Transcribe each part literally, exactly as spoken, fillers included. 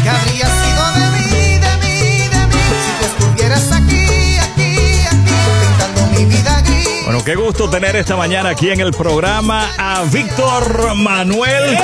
¿Qué habría sido de mí, de mí, de mí? Si tú estuvieras aquí, aquí, aquí, pintando mi vida gris. Bueno, qué gusto tener esta mañana aquí en el programa a Víctor Manuel.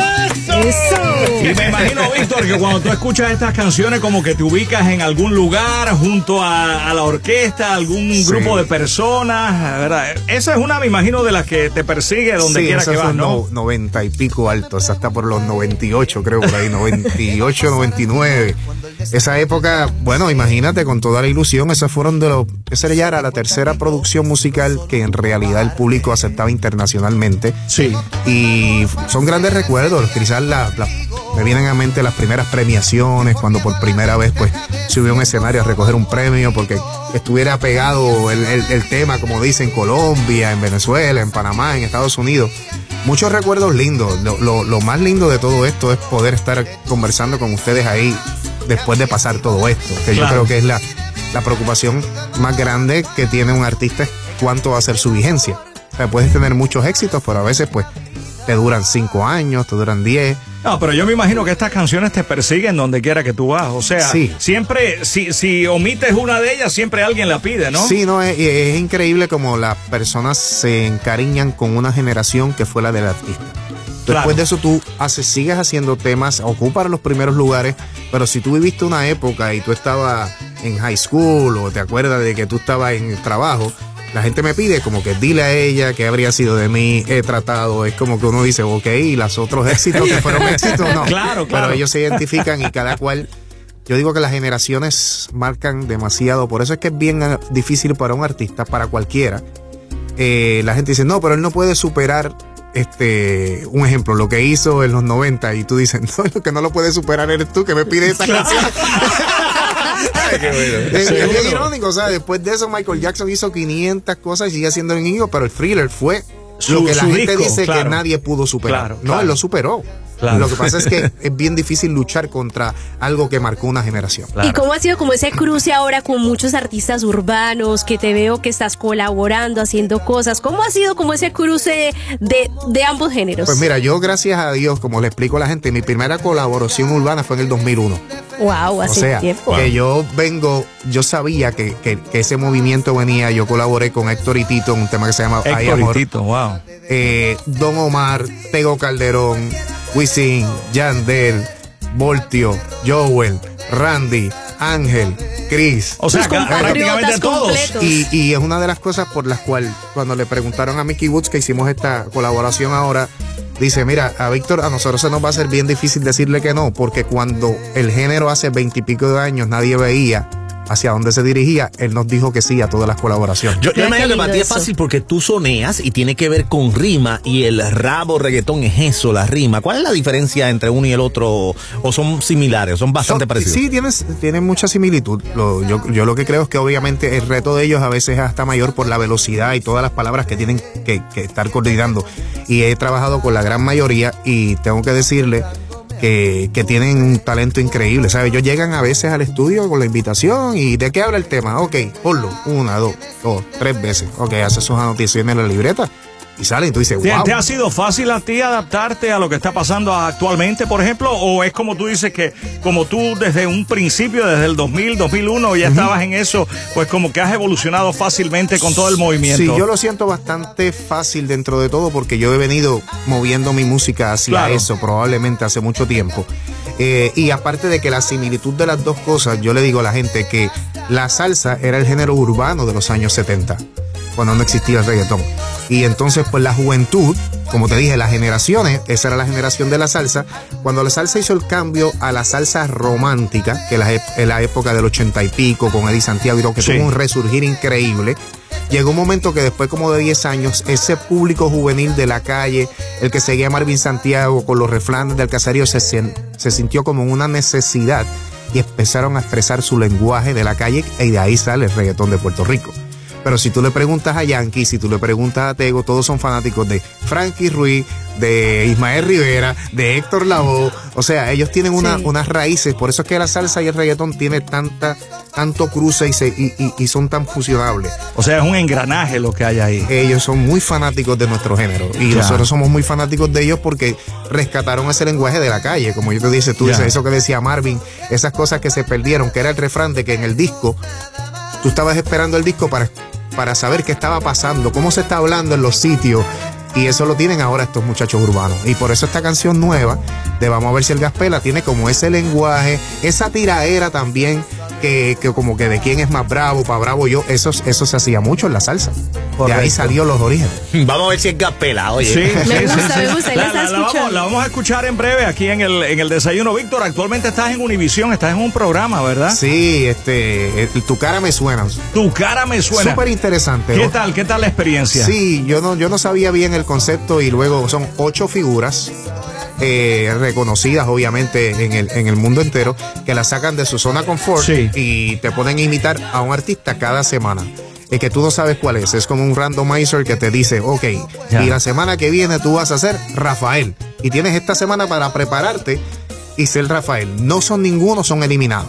¡Eso! Y me imagino, Víctor, que cuando tú escuchas estas canciones como que te ubicas en algún lugar junto a, a la orquesta, algún Sí. grupo de personas, ¿verdad? Esa es una, me imagino, de las que te persigue donde Sí, quiera esa que fue vas, ¿no? no- noventa y pico alto, esa está por los noventa y ocho, creo, por ahí, noventa y ocho, noventa y nueve. Esa época, bueno, imagínate, con toda la ilusión, esas fueron de los, esa ya era la tercera producción musical que en realidad el público aceptaba internacionalmente. Sí. Y son grandes recuerdos, quizás la, la- me vienen a mente las primeras premiaciones, cuando por primera vez pues subió a un escenario a recoger un premio, porque estuviera pegado el, el, el tema, como dicen, en Colombia, en Venezuela, en Panamá, en Estados Unidos. Muchos recuerdos lindos. Lo, lo, lo más lindo de todo esto es poder estar conversando con ustedes ahí después de pasar todo esto, que Claro. yo creo que es la, la preocupación más grande que tiene un artista, es cuánto va a ser su vigencia. O sea, puedes tener muchos éxitos, pero a veces pues te duran cinco años, te duran diez. No, pero yo me imagino que estas canciones te persiguen donde quiera que tú vas. O sea, Sí. siempre, si, si omites una de ellas, siempre alguien la pide, ¿no? Sí, no, es, es increíble como las personas se encariñan con una generación que fue la del artista. Después Claro. de eso tú haces, sigues haciendo temas, ocupas los primeros lugares, pero si tú viviste una época y tú estabas en high school o te acuerdas de que tú estabas en el trabajo, la gente me pide como que dile a ella que habría sido de mí, he tratado, es como que uno dice, ok, y los otros éxitos que fueron éxitos, no. Claro, claro. Pero ellos se identifican y cada cual, yo digo que las generaciones marcan demasiado, por eso es que es bien eh, difícil para un artista, para cualquiera. Eh, la gente dice, no, pero él no puede superar, este, un ejemplo, lo que hizo en los noventa, y tú dices, no, lo que no lo puede superar eres tú, que me pides esa canción. Ay, qué bueno. Es, es bien irónico, o sea, después de eso Michael Jackson hizo quinientas cosas y sigue siendo enemigo, pero el Thriller fue Su- lo que la su gente disco, dice claro. que nadie pudo superar. Claro, no, claro. él lo superó. Claro. Lo que pasa es que es bien difícil luchar contra algo que marcó una generación. Claro. ¿Y cómo ha sido como ese cruce ahora con muchos artistas urbanos que te veo que estás colaborando, haciendo cosas? ¿Cómo ha sido como ese cruce de, de ambos géneros? Pues mira, yo gracias a Dios, como le explico a la gente, mi primera colaboración urbana fue en el dos mil uno. Wow, O hace sea, tiempo. que yo vengo, yo sabía que, que, que ese movimiento venía, yo colaboré con Héctor y Tito en un tema que se llama Ay, Héctor y Amor. Tito, wow. Eh, Don Omar, Tego Calderón, Wisin, Yandel, Voltio, Joel, Randy, Ángel, Chris. O sea, Tus ca- prácticamente compatriotas todos. completos. Y, y es una de las cosas por las cuales cuando le preguntaron a Mickey Woods que hicimos esta colaboración ahora, dice, mira, a Víctor, a nosotros se nos va a ser bien difícil decirle que no, porque cuando el género hace veintipico de años nadie veía hacia dónde se dirigía, él nos dijo que sí a todas las colaboraciones. Yo, yo Mira me qué imagino que para lindo ti es eso. fácil porque tú soneas y tiene que ver con rima y el rabo reggaetón es eso, la rima. ¿Cuál es la diferencia entre uno y el otro? ¿O son similares? ¿Son bastante Son- parecidos? Sí, tienes, tienen mucha similitud. Lo- yo, yo lo que creo es que obviamente el reto de ellos a veces es hasta mayor por la velocidad y todas las palabras que tienen que, que estar coordinando. Y he trabajado con la gran mayoría y tengo que decirle que, que tienen un talento increíble, ¿sabes? Ellos llegan a veces al estudio con la invitación y ¿de qué habla el tema? Ok, ponlo, una, dos, dos, tres veces. Ok, hace sus anotaciones en la libreta y sale y tú dices, ¿Te, wow. te ha sido fácil a ti adaptarte a lo que está pasando actualmente, por ejemplo? ¿O es como tú dices que como tú desde un principio, desde el dos mil, dos mil uno ya estabas en eso, pues como que has evolucionado fácilmente con todo el movimiento? Sí, yo lo siento bastante fácil dentro de todo porque yo he venido moviendo mi música hacia Claro. eso probablemente hace mucho tiempo. Eh, y aparte de que la similitud de las dos cosas, yo le digo a la gente que la salsa era el género urbano de los años setenta, cuando no existía el reggaetón. Y entonces, pues la juventud, como te dije, las generaciones, esa era la generación de la salsa. Cuando la salsa hizo el cambio a la salsa romántica, que la, en la época del ochenta y pico, con Eddie Santiago y todo, que Sí. tuvo un resurgir increíble, llegó un momento que después como de diez años, ese público juvenil de la calle, el que seguía a Marvin Santiago con los refranes del caserío, se, sen- se sintió como una necesidad y empezaron a expresar su lenguaje de la calle y de ahí sale el reggaetón de Puerto Rico. Pero si tú le preguntas a Yankee, si tú le preguntas a Tego, todos son fanáticos de Frankie Ruiz, de Ismael Rivera, de Héctor Lavoe. O sea, ellos tienen una, Sí. unas raíces. Por eso es que la salsa y el reggaetón tiene tanta, tanto cruce y, se, y, y, y son tan fusionables. O sea, es un engranaje lo que hay ahí. Ellos son muy fanáticos de nuestro género. Y Ya. nosotros somos muy fanáticos de ellos porque rescataron ese lenguaje de la calle. Como yo te dije, tú Ya. dices eso que decía Marvin, esas cosas que se perdieron, que era el refrán de que en el disco, tú estabas esperando el disco para, para saber qué estaba pasando, cómo se está hablando en los sitios. Y eso lo tienen ahora estos muchachos urbanos. Y por eso esta canción nueva de Vamos a ver si el gas pela tiene como ese lenguaje, esa tiraera también, que, que como que de quién es más bravo, para bravo yo, eso, eso se hacía mucho en la salsa. De ahí Correcto. salió los orígenes. Vamos a ver si es Gapela, oye. Sí, sí, Me sí, gusta, sí. me gusta, ahí la La, está la- la vamos, escuchando. la vamos a escuchar en breve aquí en el, en el desayuno. Víctor, actualmente estás en Univisión, estás en un programa, ¿verdad? Sí, este, el- tu cara me suena. Tu cara me suena. Súper interesante. ¿Qué tal? ¿Qué tal la experiencia? Sí, yo no, yo no sabía bien el concepto y luego son ocho figuras eh, reconocidas obviamente en el, en el mundo entero que la sacan de su zona confort Sí. y te ponen a imitar a un artista cada semana. Es que tú no sabes cuál es, es como un randomizer que te dice, ok, Ya. y la semana que viene tú vas a ser Rafael y tienes esta semana para prepararte y ser Rafael. No son ninguno, son eliminados.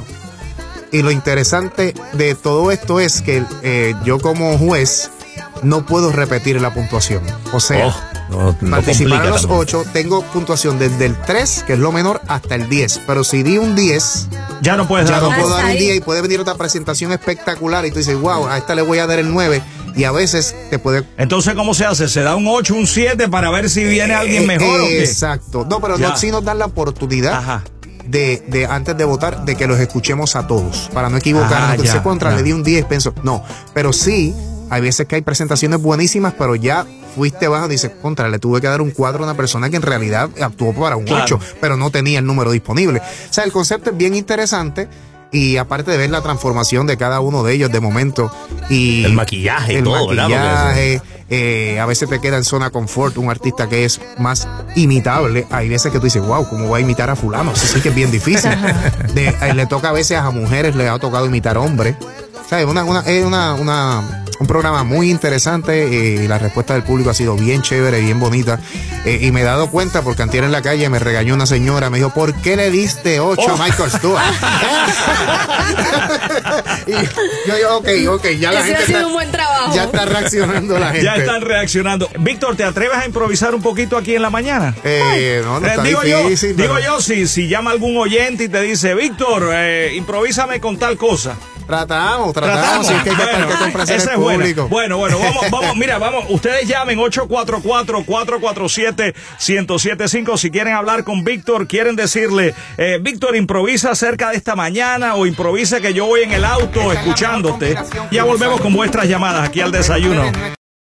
Y lo interesante de todo esto es que eh, yo como juez no puedo repetir la puntuación. O sea, Oh, no, no participaron complica los tampoco. ocho, tengo puntuación desde el tres, que es lo menor, hasta el diez. Pero si di un diez, Ya no puedes ya dar no un- puedo Hasta dar un ahí. diez y puede venir otra presentación espectacular y tú dices, wow, a esta le voy a dar el nueve. Y a veces te puede... Entonces, ¿cómo se hace? ¿Se da un ocho, un siete para ver si viene alguien Eh, mejor o qué? Exacto. No, pero Ya. no, sí nos dan la oportunidad Ajá. de, de antes de votar, de que los escuchemos a todos, para no equivocarnos. Ah, Entonces, ya, contra, ya. le di un diez, pienso, no. Pero sí, hay veces que hay presentaciones buenísimas, pero ya fuiste bajo, dices, contra, le tuve que dar un cuatro a una persona que en realidad actuó para un Claro. ocho, pero no tenía el número disponible. O sea, el concepto es bien interesante. Y aparte de ver la transformación de cada uno de ellos de momento y El maquillaje y el todo, ¿verdad? maquillaje, eh, a veces te queda en zona confort un artista que es más imitable. Hay veces que tú dices, wow, ¿cómo voy a imitar a fulano? Eso sí que es bien difícil. De, eh, le toca a veces a mujeres, le ha tocado imitar hombres. O sea, es una, una, es una, una, un programa muy interesante eh, y la respuesta del público ha sido bien chévere, bien bonita. Eh, y me he dado cuenta porque antier en la calle me regañó una señora, me dijo, ¿por qué le diste ocho Oh. a Michael Stewart? Y yo digo, ok, ok, ya la Ese gente ha sido está, un buen trabajo. ya está reaccionando la gente. Ya están reaccionando. Víctor, ¿te atreves a improvisar un poquito aquí en la mañana? Eh, no, no Eh, está digo difícil. yo, pero digo yo si, si llama algún oyente y te dice, Víctor, eh, improvísame con tal cosa. Tratamos, tratamos. Tratamos. Si es que hay que, Bueno, hay que complacer esa al es buena. público. Bueno, bueno, vamos, vamos, mira, vamos, ustedes llamen ocho cuatro cuatro, cuatro cuatro siete, uno cero siete cinco si quieren hablar con Víctor, quieren decirle, eh, Víctor, improvisa acerca de esta mañana o improvisa que yo voy en el auto escuchándote. Ya volvemos con vuestras llamadas aquí al desayuno.